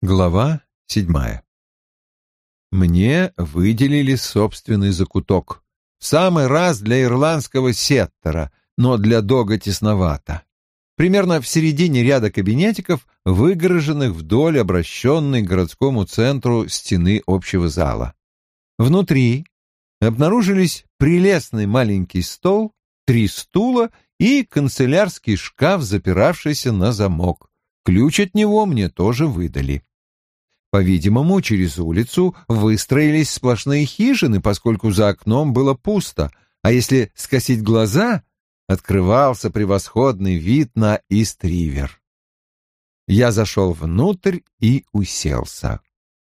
Глава 7. Мне выделили собственный закуток. В самый раз для ирландского сеттера, но для дога тесновато. Примерно в середине ряда кабинетиков, выгороженных вдоль обращенной к городскому центру стены общего зала. Внутри обнаружились прелестный маленький стол, 3 стула и канцелярский шкаф, запиравшийся на замок. Ключ от него мне тоже выдали. По-видимому, через улицу выстроились сплошные хижины, поскольку за окном было пусто, а если скосить глаза, открывался превосходный вид на Ист-Ривер. Я зашел внутрь и уселся.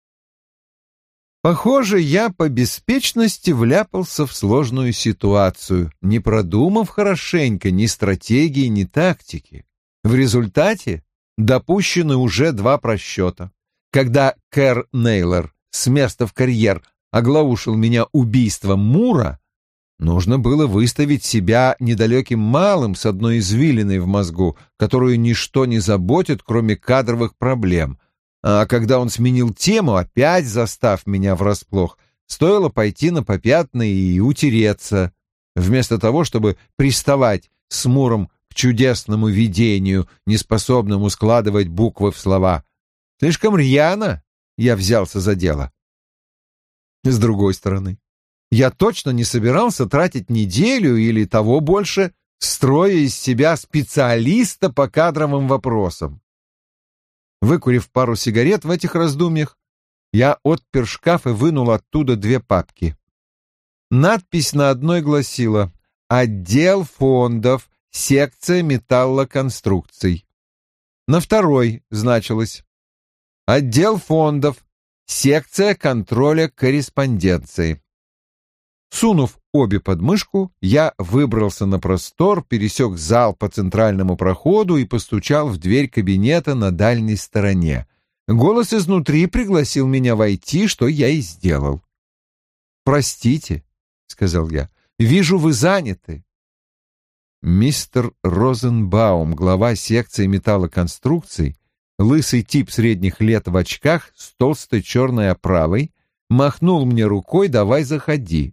Похоже, я по беспечности вляпался в сложную ситуацию, не продумав хорошенько ни стратегии, ни тактики. В результате допущены уже 2 просчета. Когда Кэр Нейлор с места в карьер оглаушил меня убийством Мура, нужно было выставить себя недалеким малым с одной извилиной в мозгу, которую ничто не заботит, кроме кадровых проблем. А когда он сменил тему, опять застав меня врасплох, стоило пойти на попятные и утереться, вместо того, чтобы приставать с Муром к чудесному видению, неспособному складывать буквы в слова. Слишком рьяно я взялся за дело. С другой стороны, я точно не собирался тратить неделю или того больше, строя из себя специалиста по кадровым вопросам. Выкурив пару сигарет в этих раздумьях, я отпер шкаф и вынул оттуда 2 папки. Надпись на одной гласила «Отдел фондов, секция металлоконструкций». На второй значилось «Отдел фондов, секция контроля корреспонденции». Сунув обе под мышку, я выбрался на простор, пересек зал по центральному проходу и постучал в дверь кабинета на дальней стороне. Голос изнутри пригласил меня войти, что я и сделал. «Простите», — сказал я, — «вижу, вы заняты». Мистер Розенбаум, глава секции металлоконструкций, лысый тип средних лет в очках с толстой черной оправой, махнул мне рукой: «Давай, заходи».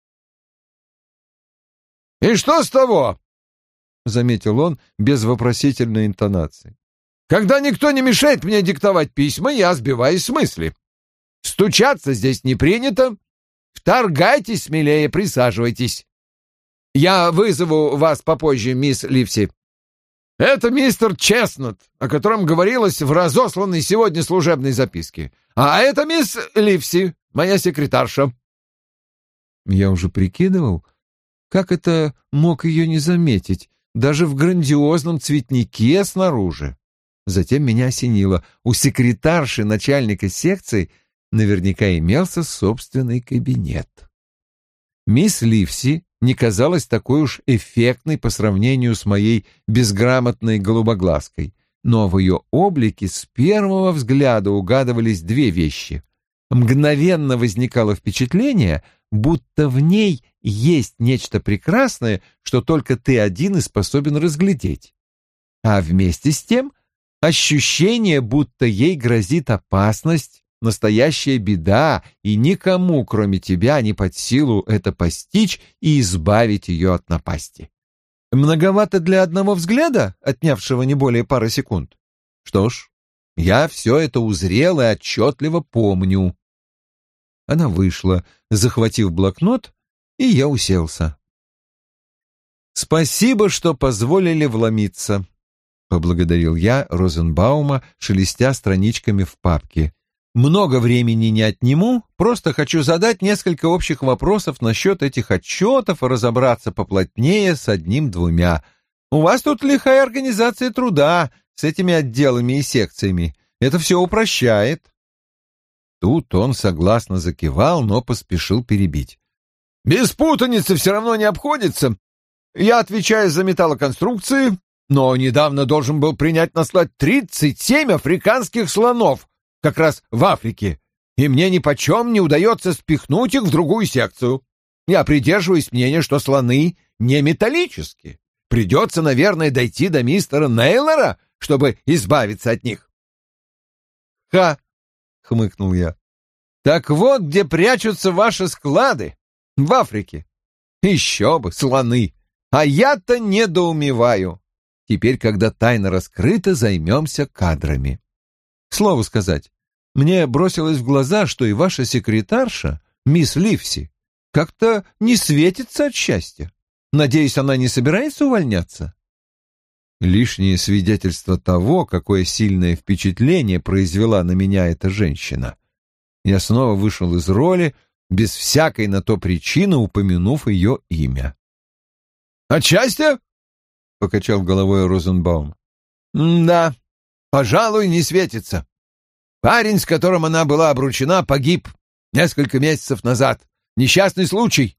«И что с того?» — заметил он без вопросительной интонации. «Когда никто не мешает мне диктовать письма, я сбиваюсь с мысли. Стучаться здесь не принято. Вторгайтесь смелее, присаживайтесь. Я вызову вас попозже, мисс Ливси. Это мистер Честнут, о котором говорилось в разосланной сегодня служебной записке. А это мисс Ливси, моя секретарша». Я уже прикидывал, как это мог ее не заметить, даже в грандиозном цветнике снаружи. Затем меня осенило. У секретарши начальника секции наверняка имелся собственный кабинет. Мисс Ливси не казалась такой уж эффектной по сравнению с моей безграмотной голубоглазкой, но в ее облике с первого взгляда угадывались 2 вещи. Мгновенно возникало впечатление, будто в ней есть нечто прекрасное, что только ты один и способен разглядеть. А вместе с тем ощущение, будто ей грозит опасность, настоящая беда, и никому, кроме тебя, не под силу это постичь и избавить ее от напасти. Многовато для одного взгляда, отнявшего не более пары секунд? Что ж, я все это узрел и отчетливо помню. Она вышла, захватив блокнот, и я уселся. «Спасибо, что позволили вломиться», — поблагодарил я Розенбаума, шелестя страничками в папке. «Много времени не отниму, просто хочу задать несколько общих вопросов насчет этих отчетов и разобраться поплотнее с 1-2. У вас тут лихая организация труда с этими отделами и секциями. Это все упрощает». Тут он согласно закивал, но поспешил перебить. «Без путаницы все равно не обходится. Я отвечаю за металлоконструкции, но недавно должен был принять на склад 37 африканских слонов, как раз в Африке, и мне нипочем не удается спихнуть их в другую секцию. Я придерживаюсь мнения, что слоны не металлические. Придется, наверное, дойти до мистера Нейлора, чтобы избавиться от них». «Ха!» хмыкнул я. Так вот, где прячутся ваши склады. В Африке. Еще бы, слоны. А я-то недоумеваю. Теперь, когда тайна раскрыта, займемся кадрами. К слову сказать, мне бросилось в глаза, что и ваша секретарша, мисс Ливси, как-то не светится от счастья. Надеюсь, она не собирается увольняться? Лишнее свидетельство того, какое сильное впечатление произвела на меня эта женщина. Я снова вышел из роли, без всякой на то причины упомянув ее имя. «От счастья?» — покачал головой Розенбаум. «Да, пожалуй, не светится. Парень, с которым она была обручена, погиб несколько месяцев назад. Несчастный случай».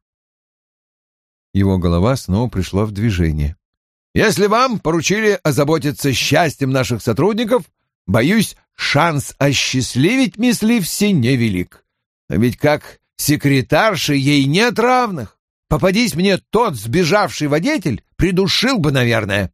Его голова снова пришла в движение. «Если вам поручили озаботиться счастьем наших сотрудников, боюсь, шанс осчастливить мисс Ливси невелик. А ведь как секретарши ей нет равных. Попадись мне тот сбежавший водитель, придушил бы, наверное».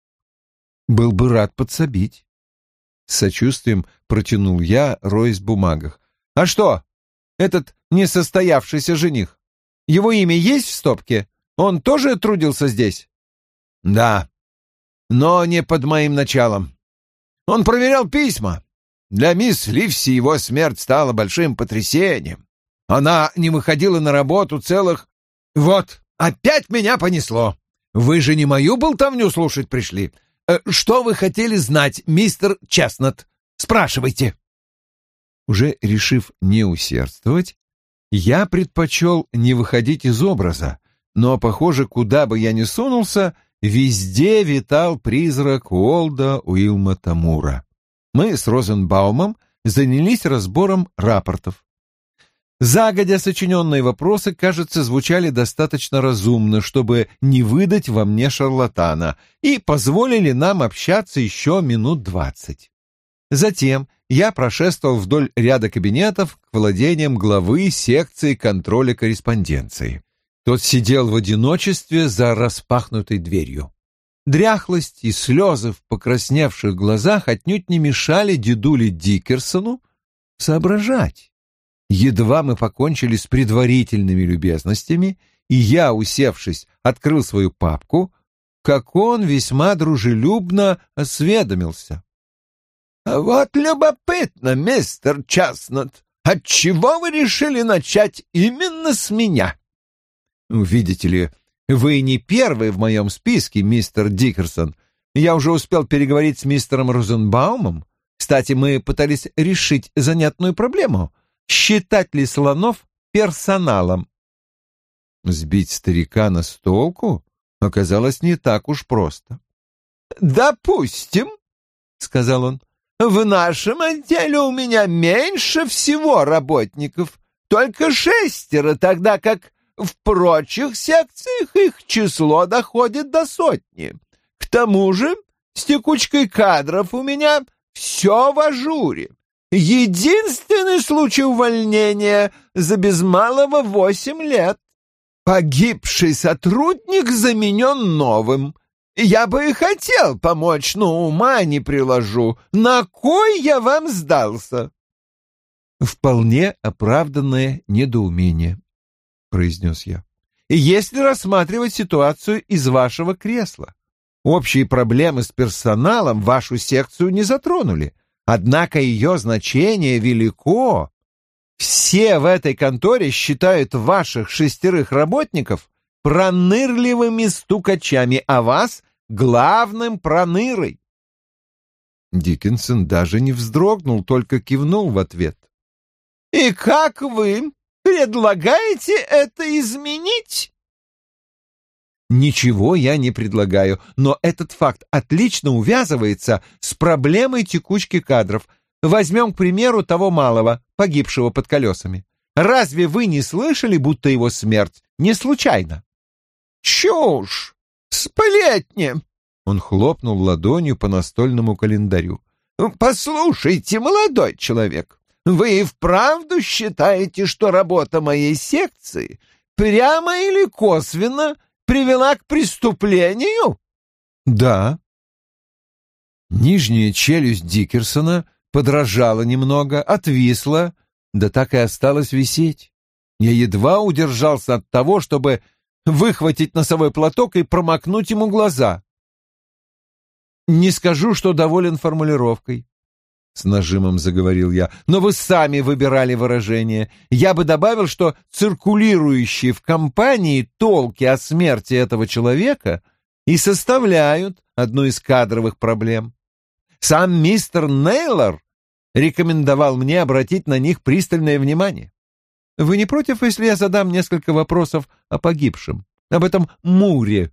«Был бы рад подсобить». С сочувствием протянул я, роясь в бумагах. «А что, этот несостоявшийся жених? Его имя есть в стопке? Он тоже трудился здесь?» «Да, но не под моим началом. Он проверял письма. Для мисс Ливси его смерть стала большим потрясением. Она не выходила на работу целых... Вот, опять меня понесло. Вы же не мою болтовню слушать пришли. Что вы хотели знать, мистер Честнат? Спрашивайте». Уже решив не усердствовать, я предпочел не выходить из образа, но, похоже, куда бы я ни сунулся, везде витал призрак Уолда Уилмота Мура. Мы с Розенбаумом занялись разбором рапортов. Загодя сочиненные вопросы, кажется, звучали достаточно разумно, чтобы не выдать во мне шарлатана, и позволили нам общаться еще минут 20. Затем я прошествовал вдоль ряда кабинетов к владениям главы секции контроля корреспонденции. Тот сидел в одиночестве за распахнутой дверью. Дряхлость и слезы в покрасневших глазах отнюдь не мешали дедуле Диккерсону соображать. Едва мы покончили с предварительными любезностями, и я, усевшись, открыл свою папку, как он весьма дружелюбно осведомился. «Вот любопытно, мистер Честнат, отчего вы решили начать именно с меня?» «Видите ли, вы не первый в моем списке, мистер Диккерсон. Я уже успел переговорить с мистером Розенбаумом. Кстати, мы пытались решить занятную проблему — считать ли слонов персоналом». Сбить старикана с толку оказалось не так уж просто. «Допустим, — сказал он, — в нашем отделе у меня меньше всего работников, только 6, тогда как в прочих секциях их число доходит до 100. К тому же с текучкой кадров у меня все в ажуре. Единственный случай увольнения за без малого 8 лет. Погибший сотрудник заменен новым. Я бы и хотел помочь, но ума не приложу. На кой я вам сдался?» «Вполне оправданное недоумение», — произнес я. «Если рассматривать ситуацию из вашего кресла. Общие проблемы с персоналом вашу секцию не затронули. Однако ее значение велико. Все в этой конторе считают ваших 6 работников пронырливыми стукачами, а вас — главным пронырой». Диккенсон даже не вздрогнул, только кивнул в ответ. «И как вы предлагаете это изменить?» «Ничего я не предлагаю, но этот факт отлично увязывается с проблемой текучки кадров. Возьмем, к примеру, того малого, погибшего под колесами. Разве вы не слышали, будто его смерть не случайна?» «Чушь! Сплетни!» Он хлопнул ладонью по настольному календарю. «Послушайте, молодой человек, вы и вправду считаете, что работа моей секции прямо или косвенно привела к преступлению?» «Да». Нижняя челюсть Диккерсона подражала немного, отвисла, да так и осталась висеть. Я едва удержался от того, чтобы выхватить носовой платок и промокнуть ему глаза. «Не скажу, что доволен формулировкой», — с нажимом заговорил я, «но вы сами выбирали выражение. Я бы добавил, что циркулирующие в компании толки о смерти этого человека и составляют одну из кадровых проблем. Сам мистер Нейлор рекомендовал мне обратить на них пристальное внимание. Вы не против, если я задам несколько вопросов о погибшем, об этом Муре?»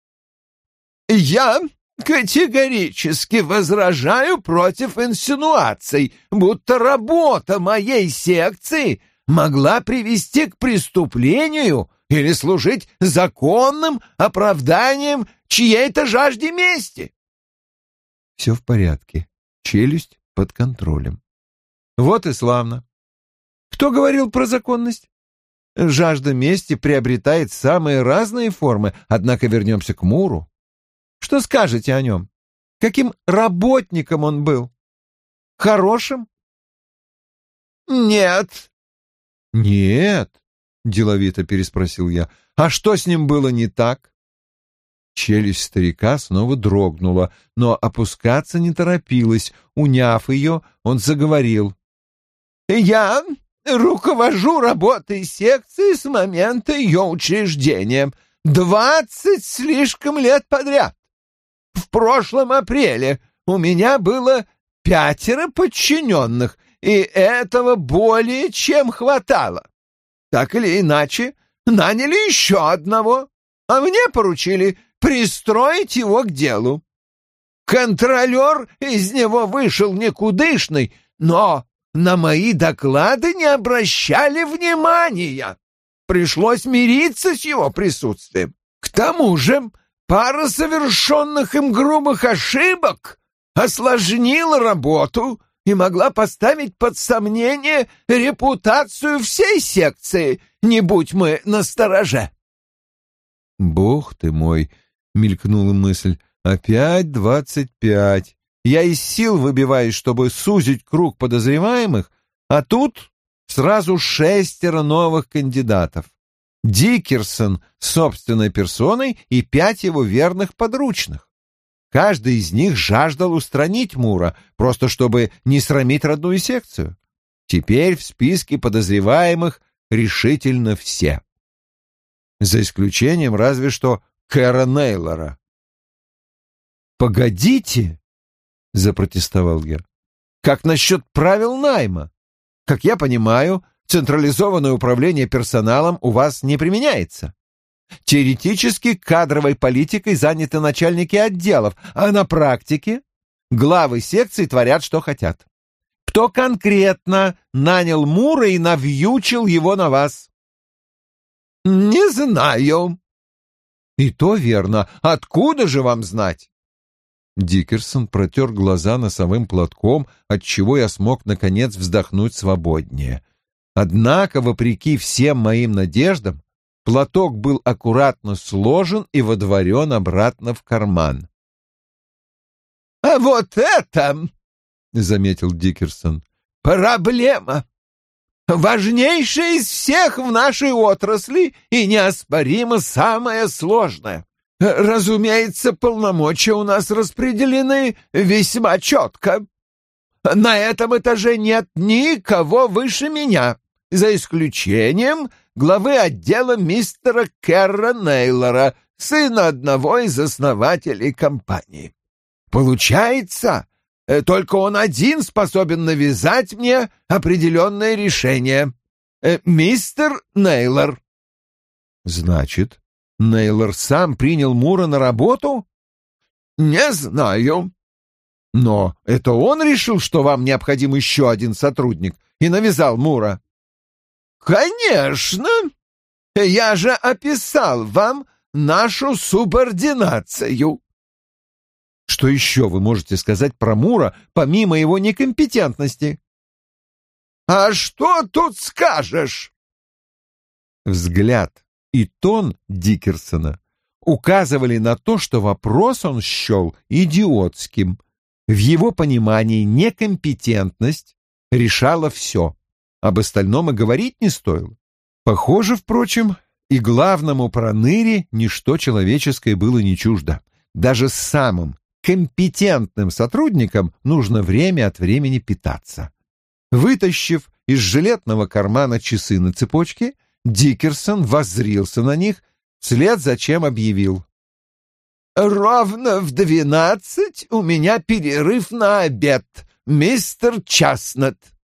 «Я категорически возражаю против инсинуаций, будто работа моей секции могла привести к преступлению или служить законным оправданием чьей-то жажде мести». Все в порядке. Челюсть под контролем. Вот и славно. Кто говорил про законность? Жажда мести приобретает самые разные формы, однако вернемся к Муру. Что скажете о нем? Каким работником он был? Хорошим? «Нет». «Нет», — деловито переспросил я. «А что с ним было не так?» Челюсть старика снова дрогнула, но опускаться не торопилась. Уняв ее, он заговорил. «Я руковожу работой секции с момента ее учреждения 20 слишком лет подряд. В прошлом апреле у меня было 5 подчиненных, и этого более чем хватало. Так или иначе, наняли еще одного, а мне поручили пристроить его к делу. Контролер из него вышел никудышный, но на мои доклады не обращали внимания. Пришлось мириться с его присутствием. К тому же пара совершенных им грубых ошибок осложнила работу и могла поставить под сомнение репутацию всей секции, не будь мы настороже. «Бог ты мой!» — мелькнула мысль. «Опять 25. Я из сил выбиваюсь, чтобы сузить круг подозреваемых, а тут сразу 6 новых кандидатов. Дикерсон собственной персоной и 5 его верных подручных. Каждый из них жаждал устранить Мура, просто чтобы не срамить родную секцию. Теперь в списке подозреваемых решительно все. За исключением разве что Кэра Нейлора». «Погодите!» — запротестовал я. «Как насчет правил найма? Как я понимаю, централизованное управление персоналом у вас не применяется. Теоретически кадровой политикой заняты начальники отделов, а на практике главы секций творят, что хотят. Кто конкретно нанял Мура и навьючил его на вас?» «Не знаю». «И то верно. Откуда же вам знать?» Дикерсон протер глаза носовым платком, отчего я смог, наконец, вздохнуть свободнее. Однако, вопреки всем моим надеждам, платок был аккуратно сложен и водворен обратно в карман. «А вот это, — заметил Дикерсон, — проблема. Важнейшая из всех в нашей отрасли и неоспоримо самая сложная. Разумеется, полномочия у нас распределены весьма четко. На этом этаже нет никого выше меня, за исключением главы отдела мистера Кэра Нейлора, сына одного из основателей компании. Получается, только он один способен навязать мне определенное решение. Мистер Нейлор». «Значит, Нейлор сам принял Мура на работу?» «Не знаю». «Но это он решил, что вам необходим еще один сотрудник, и навязал Мура?» «Конечно! Я же описал вам нашу субординацию». «Что еще вы можете сказать про Мура, помимо его некомпетентности?» «А что тут скажешь?» Взгляд и тон Дикерсона указывали на то, что вопрос он счел идиотским. В его понимании некомпетентность решала все. Об остальном и говорить не стоило. Похоже, впрочем, и главному проныре ничто человеческое было не чуждо. Даже самым компетентным сотрудникам нужно время от времени питаться. Вытащив из жилетного кармана часы на цепочке, Диккерсон воззрился на них, вслед за чем объявил: «Ровно в 12 у меня перерыв на обед, мистер Часнет».